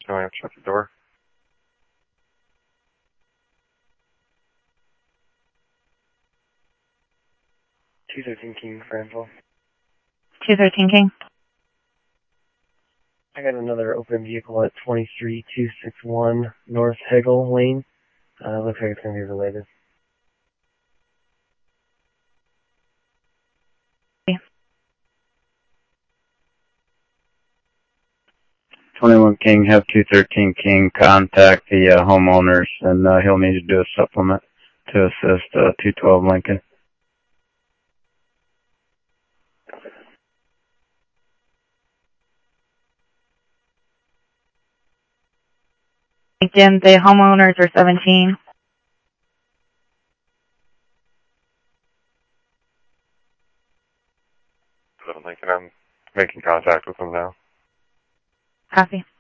No, I have to shut the door. 213 King, Fransville. 213 King. I got another open vehicle at 23261 North Hegel Lane. Looks like it's going to be related. Yeah. 21 King, have 213 King contact the homeowners, and he'll need to do a supplement to assist 212 Lincoln. Again, the homeowners are 17. Lincoln, I'm making contact with them now. Copy.